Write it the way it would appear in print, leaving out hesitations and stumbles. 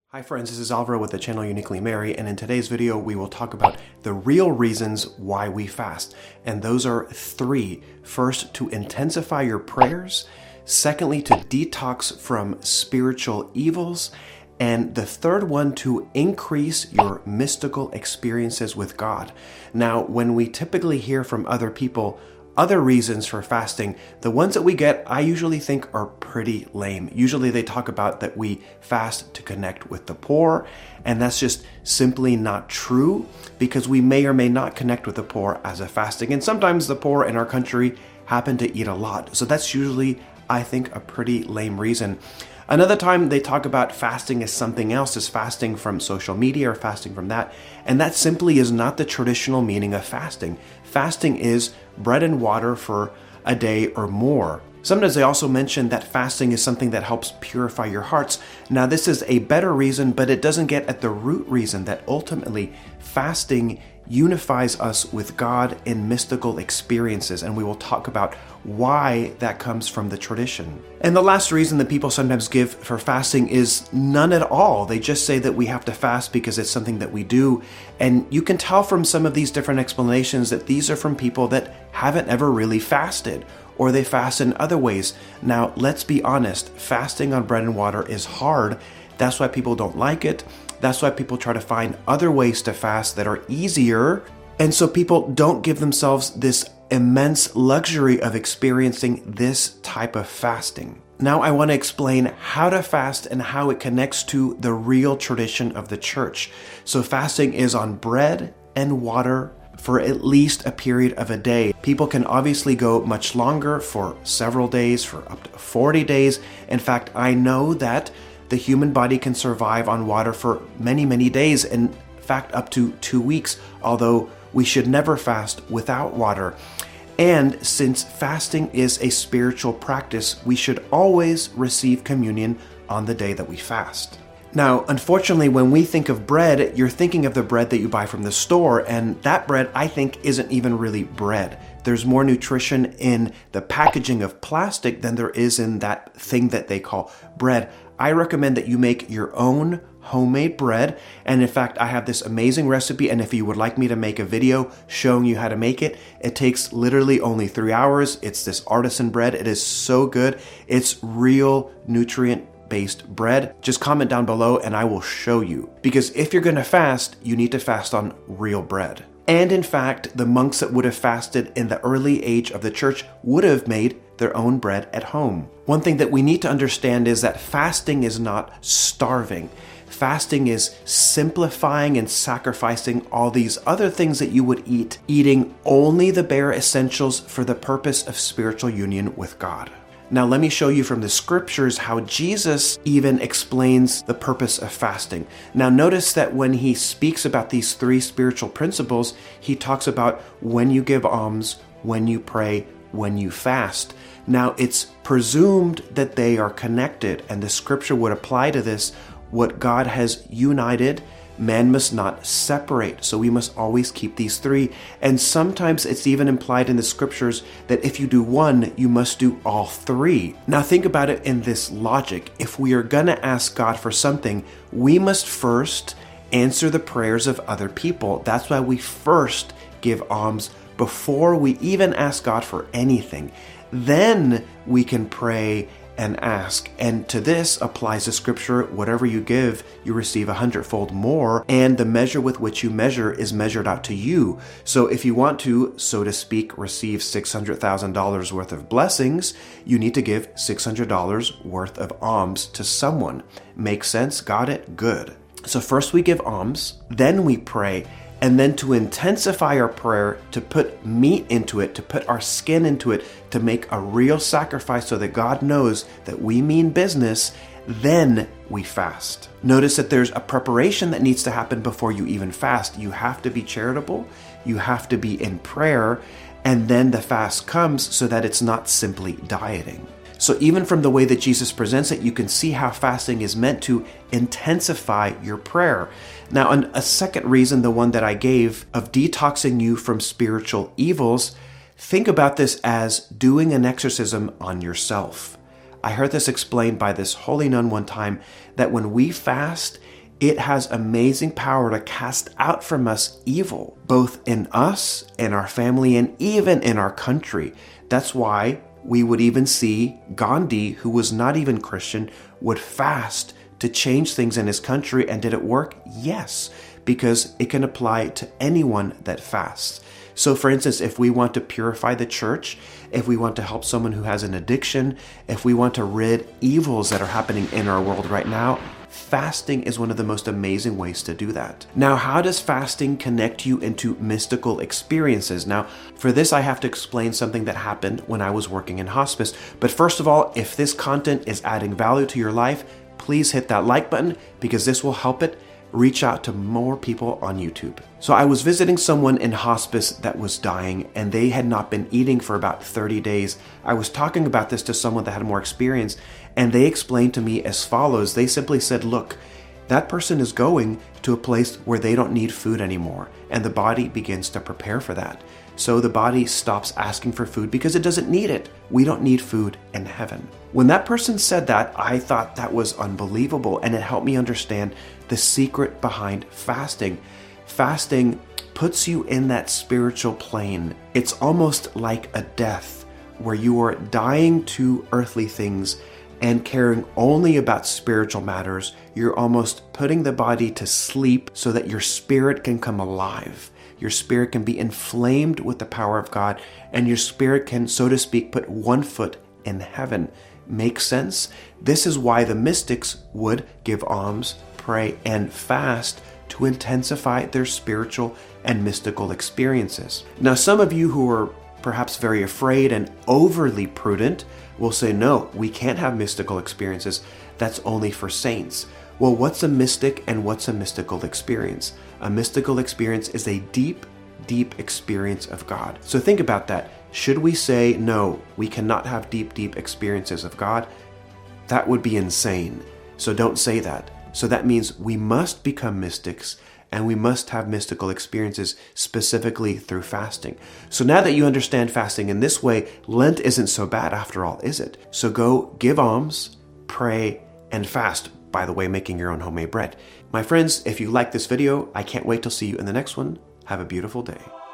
Hi friends, this is Alvaro with the channel Uniquely Mary, and in today's video we will talk about the real reasons why we fast. And those are three. First, to intensify your prayers. Secondly, to detox from spiritual evils. And the third one, to increase your mystical experiences with God. Now, when we typically hear from other people other reasons for fasting, the ones that we get, I usually think are pretty lame. Usually they talk about that we fast to connect with the poor, and that's just simply not true, because we may or may not connect with the poor as a fasting. And sometimes the poor in our country happen to eat a lot. So that's usually, I think, a pretty lame reason. Another time they talk about fasting as something else, as fasting from social media or fasting from that. And that simply is not the traditional meaning of fasting. Fasting is bread and water for a day or more. Sometimes they also mention that fasting is something that helps purify your hearts. Now, this is a better reason, but it doesn't get at the root reason that ultimately fasting unifies us with God in mystical experiences, and we will talk about why that comes from the tradition. And the last reason that people sometimes give for fasting is none at all. They just say that we have to fast because it's something that we do, and you can tell from some of these different explanations that these are from people that haven't ever really fasted, or they fast in other ways. Now, let's be honest, fasting on bread and water is hard. That's why people don't like it. That's why people try to find other ways to fast that are easier. And so people don't give themselves this immense luxury of experiencing this type of fasting. Now I want to explain how to fast and how it connects to the real tradition of the church. So fasting is on bread and water for at least a period of a day. People can obviously go much longer, for several days, for up to 40 days. In fact, I know that the human body can survive on water for many, many days, in fact, up to 2 weeks, although we should never fast without water. And since fasting is a spiritual practice, we should always receive communion on the day that we fast. Now, unfortunately, when we think of bread, you're thinking of the bread that you buy from the store, and that bread, I think, isn't even really bread. There's more nutrition in the packaging of plastic than there is in that thing that they call bread. I recommend that you make your own homemade bread, and in fact, I have this amazing recipe, and if you would like me to make a video showing you how to make it, it takes literally only 3 hours. It's this artisan bread. It is so good. It's real nutrient-based bread. Just comment down below and I will show you. Because if you're going to fast, you need to fast on real bread. And in fact, the monks that would have fasted in the early age of the church would have made their own bread at home. One thing that we need to understand is that fasting is not starving. Fasting is simplifying and sacrificing all these other things that you would eat, eating only the bare essentials for the purpose of spiritual union with God. Now, let me show you from the scriptures how Jesus even explains the purpose of fasting. Now, notice that when he speaks about these three spiritual principles, he talks about when you give alms, when you pray, when you fast. Now, it's presumed that they are connected, and the scripture would apply to this. What God has united, man must not separate. So we must always keep these three. And sometimes it's even implied in the scriptures that if you do one, you must do all three. Now think about it in this logic. If we are going to ask God for something, we must first answer the prayers of other people. That's why we first give alms before we even ask God for anything. Then we can pray and ask. And to this applies the scripture, whatever you give, you receive 100-fold more, and the measure with which you measure is measured out to you. So if you want to, so to speak, receive $600,000 worth of blessings, you need to give $600 worth of alms to someone. Make sense? Got it? Good. So first we give alms, then we pray, and then to intensify our prayer, to put meat into it, to put our skin into it, to make a real sacrifice so that God knows that we mean business, then we fast. Notice that there's a preparation that needs to happen before you even fast. You have to be charitable, you have to be in prayer, and then the fast comes so that it's not simply dieting. So even from the way that Jesus presents it, you can see how fasting is meant to intensify your prayer. Now, a second reason, the one that I gave of detoxing you from spiritual evils, think about this as doing an exorcism on yourself. I heard this explained by this holy nun one time, that when we fast, It has amazing power to cast out from us evil, both in us, in our family, and even in our country. That's why we would even see Gandhi, who was not even Christian, would fast to change things in his country. And did it work? Yes, because it can apply to anyone that fasts. So for instance, if we want to purify the church, if we want to help someone who has an addiction, if we want to rid evils that are happening in our world right now, fasting is one of the most amazing ways to do that. Now, how does fasting connect you into mystical experiences? Now, for this, I have to explain something that happened when I was working in hospice. But first of all, if this content is adding value to your life, please hit that like button because this will help it reach out to more people on YouTube. So I was visiting someone in hospice that was dying and they had not been eating for about 30 days. I was talking about this to someone that had more experience and they explained to me as follows. They simply said, look, that person is going to a place where they don't need food anymore and the body begins to prepare for that. So the body stops asking for food because it doesn't need it. We don't need food in heaven. When that person said that, I thought that was unbelievable and it helped me understand the secret behind fasting. Fasting puts you in that spiritual plane. It's almost like a death where you are dying to earthly things and caring only about spiritual matters. You're almost putting the body to sleep so that your spirit can come alive. Your spirit can be inflamed with the power of God, and your spirit can, so to speak, put one foot in heaven. Make sense? This is why the mystics would give alms, pray, and fast to intensify their spiritual and mystical experiences. Now, some of you who are perhaps very afraid and overly prudent will say, no, we can't have mystical experiences. That's only for saints. Well, what's a mystic and what's a mystical experience? A mystical experience is a deep, deep experience of God. So think about that. Should we say, no, we cannot have deep, deep experiences of God? That would be insane. So don't say that. So that means we must become mystics and we must have mystical experiences specifically through fasting. So now that you understand fasting in this way, Lent isn't so bad after all, is it? So go give alms, pray, and fast. By the way, making your own homemade bread. My friends, if you like this video, I can't wait to see you in the next one. Have a beautiful day.